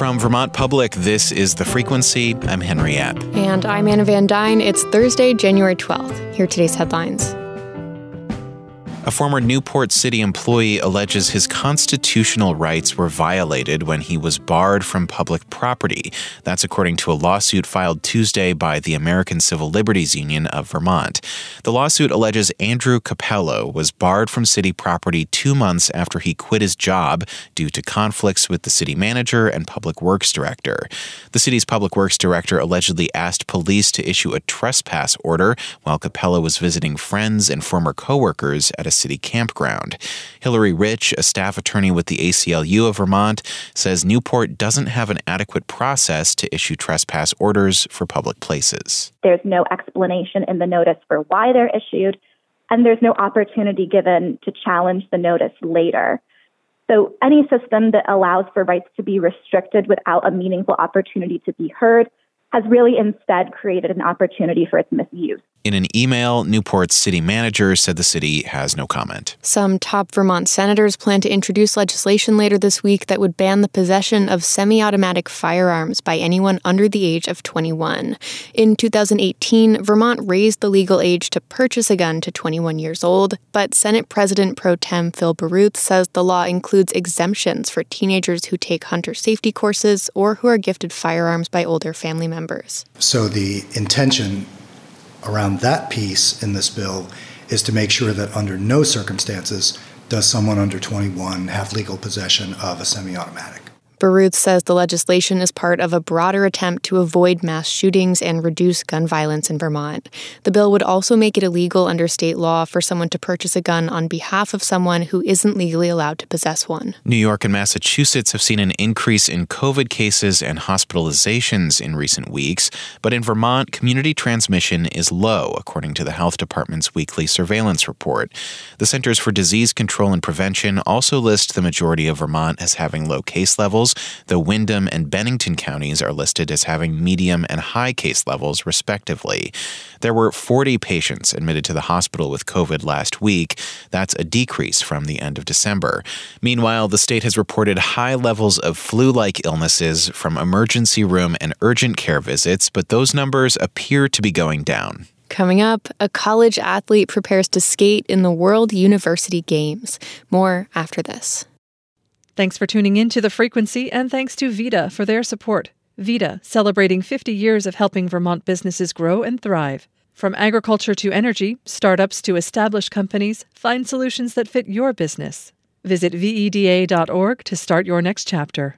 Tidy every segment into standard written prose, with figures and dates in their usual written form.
From Vermont Public, this is The Frequency. I'm Henry Epp. And I'm Anna Van Dyne. It's Thursday, January 12th. Here are today's headlines. A former Newport City employee alleges his constitutional rights were violated when he was barred from public property. That's according to a lawsuit filed Tuesday by the American Civil Liberties Union of Vermont. The lawsuit alleges Andrew Capello was barred from city property 2 months after he quit his job due to conflicts with the city manager and public works director. The city's public works director allegedly asked police to issue a trespass order while Capello was visiting friends and former coworkers at a city campground. Hillary Rich, a staff attorney with the ACLU of Vermont, says Newport doesn't have an adequate process to issue trespass orders for public places. There's no explanation in the notice for why they're issued, and there's no opportunity given to challenge the notice later. So any system that allows for rights to be restricted without a meaningful opportunity to be heard has really instead created an opportunity for its misuse. In an email, Newport's city manager said the city has no comment. Some top Vermont senators plan to introduce legislation later this week that would ban the possession of semi-automatic firearms by anyone under the age of 21. In 2018, Vermont raised the legal age to purchase a gun to 21 years old, but Senate President Pro Tem Phil Baruth says the law includes exemptions for teenagers who take hunter safety courses or who are gifted firearms by older family members. So the intention around that piece in this bill is to make sure that under no circumstances does someone under 21 have legal possession of a semi-automatic. Baruth says the legislation is part of a broader attempt to avoid mass shootings and reduce gun violence in Vermont. The bill would also make it illegal under state law for someone to purchase a gun on behalf of someone who isn't legally allowed to possess one. New York and Massachusetts have seen an increase in COVID cases and hospitalizations in recent weeks, but in Vermont, community transmission is low, according to the Health Department's weekly surveillance report. The Centers for Disease Control and Prevention also list the majority of Vermont as having low case levels, though Windham and Bennington counties are listed as having medium and high case levels, respectively. There were 40 patients admitted to the hospital with COVID last week. That's a decrease from the end of December. Meanwhile, the state has reported high levels of flu-like illnesses from emergency room and urgent care visits, but those numbers appear to be going down. Coming up, a college athlete prepares to skate in the World University Games. More after this. Thanks for tuning in to The Frequency, and thanks to Vita for their support. Vita, celebrating 50 years of helping Vermont businesses grow and thrive. From agriculture to energy, startups to established companies, find solutions that fit your business. Visit VEDA.org to start your next chapter.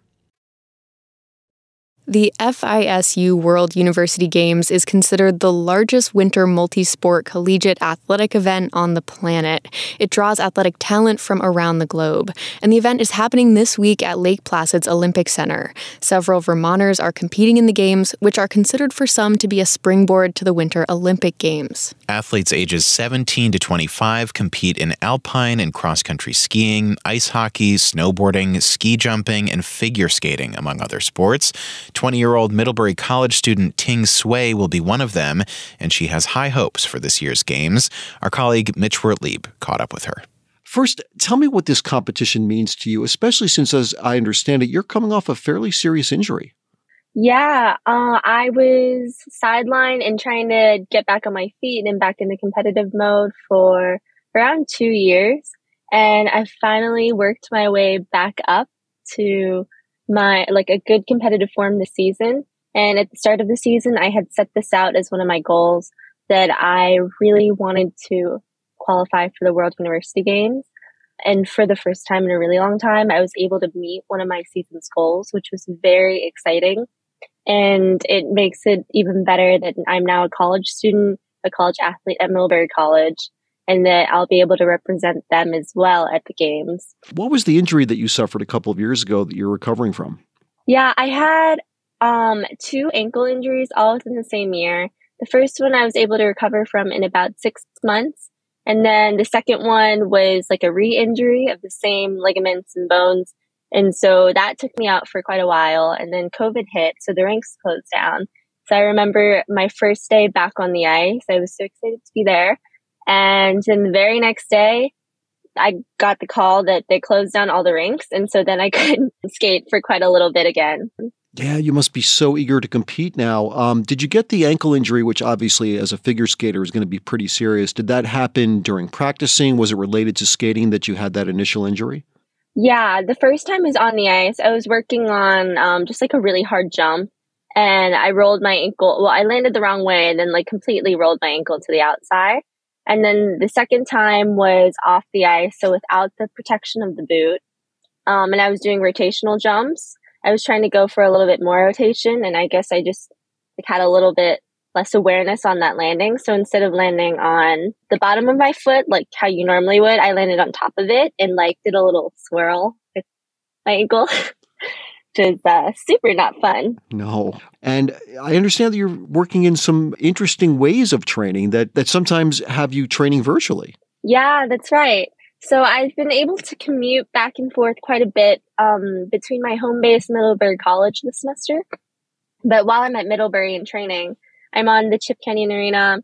The FISU World University Games is considered the largest winter multi-sport collegiate athletic event on the planet. It draws athletic talent from around the globe, and the event is happening this week at Lake Placid's Olympic Center. Several Vermonters are competing in the games, which are considered for some to be a springboard to the Winter Olympic Games. Athletes ages 17 to 25 compete in alpine and cross-country skiing, ice hockey, snowboarding, ski jumping, and figure skating, among other sports. 20-year-old Middlebury College student Ting Sui will be one of them, and she has high hopes for this year's games. Our colleague Mitch Wertlieb caught up with her. First, tell me what this competition means to you, especially since, as I understand it, you're coming off a fairly serious injury. Yeah, I was sidelined and trying to get back on my feet and back into competitive mode for around 2 years. And I finally worked my way back up to a good competitive form this season. And at the start of the season, I had set this out as one of my goals that I really wanted to qualify for the World University Games. And for the first time in a really long time, I was able to meet one of my season's goals, which was very exciting. And it makes it even better that I'm now a college student, a college athlete at Middlebury College, and that I'll be able to represent them as well at the games. What was the injury that you suffered a couple of years ago that you're recovering from? Yeah, I had 2 ankle injuries all within the same year. The first one I was able to recover from in about 6 months. And then the second one was like a re-injury of the same ligaments and bones. And so that took me out for quite a while. And then COVID hit, so the rinks closed down. So I remember my first day back on the ice. I was so excited to be there. And then the very next day, I got the call that they closed down all the rinks. And so then I couldn't skate for quite a little bit again. Yeah, you must be so eager to compete now. Did you get the ankle injury, which obviously as a figure skater is going to be pretty serious? Did that happen during practicing? Was it related to skating that you had that initial injury? Yeah, the first time was on the ice. I was working on just like a really hard jump, and I rolled my ankle. Well, I landed the wrong way and then like completely rolled my ankle to the outside. And then the second time was off the ice, so without the protection of the boot. And I was doing rotational jumps. I was trying to go for a little bit more rotation, and I guess I just like had a little bit less awareness on that landing. So instead of landing on the bottom of my foot, like how you normally would, I landed on top of it and like did a little swirl with my ankle, which is super not fun. No. And I understand that you're working in some interesting ways of training that sometimes have you training virtually. Yeah, that's right. So I've been able to commute back and forth quite a bit between my home base and Middlebury College this semester. But while I'm at Middlebury in training, I'm on the Chip Canyon Arena,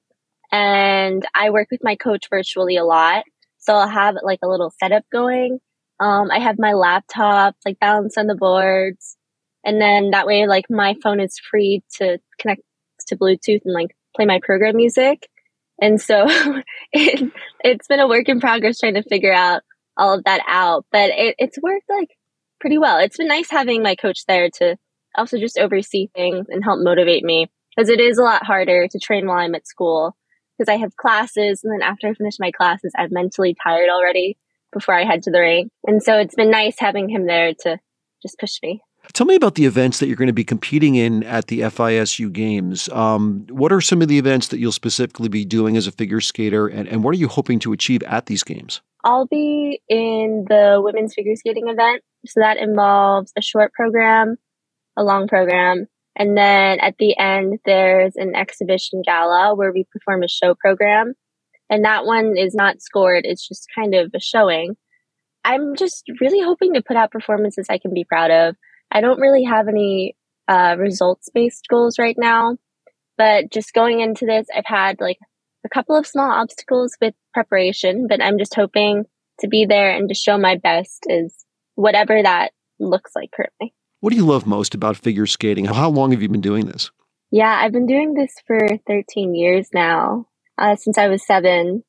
and I work with my coach virtually a lot. So I'll have like a little setup going. I have my laptop like balanced on the boards, and then that way like my phone is free to connect to Bluetooth and like play my program music. And so it's been a work in progress trying to figure out all of that out, but it's worked like pretty well. It's been nice having my coach there to also just oversee things and help motivate me, because it is a lot harder to train while I'm at school, because I have classes, and then after I finish my classes, I'm mentally tired already before I head to the rink. And so it's been nice having him there to just push me. Tell me about the events that you're going to be competing in at the FISU Games. What are some of the events that you'll specifically be doing as a figure skater, and what are you hoping to achieve at these games? I'll be in the women's figure skating event. So that involves a short program, a long program, and then at the end, there's an exhibition gala where we perform a show program. And that one is not scored. It's just kind of a showing. I'm just really hoping to put out performances I can be proud of. I don't really have any results-based goals right now, but just going into this, I've had like a couple of small obstacles with preparation, but I'm just hoping to be there and to show my best is whatever that looks like currently. What do you love most about figure skating? How long have you been doing this? Yeah, I've been doing this for 13 years now, since I was 7.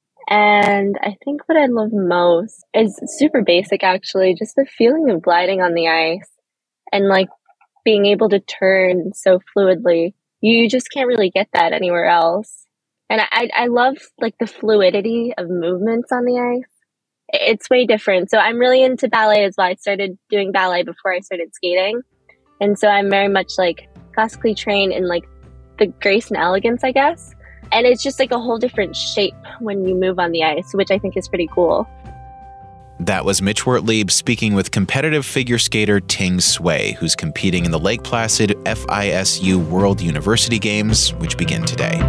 And I think what I love most is super basic, actually, just the feeling of gliding on the ice and like being able to turn so fluidly. You just can't really get that anywhere else. And I love like the fluidity of movements on the ice. It's way different. So I'm really into ballet as well. I started doing ballet before I started skating. And so I'm very much like classically trained in like the grace and elegance, I guess. And it's just like a whole different shape when you move on the ice, which I think is pretty cool. That was Mitch Wertlieb speaking with competitive figure skater Ting Sui, who's competing in the Lake Placid FISU World University Games, which begin today.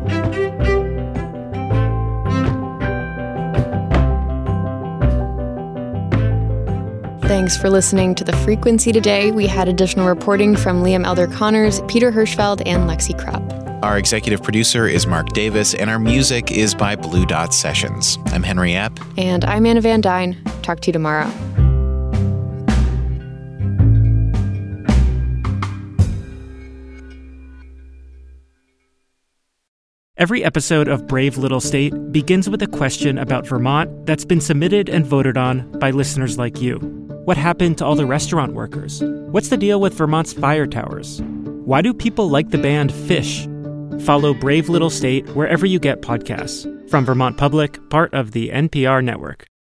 Thanks for listening to The Frequency today. We had additional reporting from Liam Elder-Connors, Peter Hirschfeld, and Lexi Krupp. Our executive producer is Mark Davis, and our music is by Blue Dot Sessions. I'm Henry Epp. And I'm Anna Van Dyne. Talk to you tomorrow. Every episode of Brave Little State begins with a question about Vermont that's been submitted and voted on by listeners like you. What happened to all the restaurant workers? What's the deal with Vermont's fire towers? Why do people like the band Phish? Follow Brave Little State wherever you get podcasts. From Vermont Public, part of the NPR network.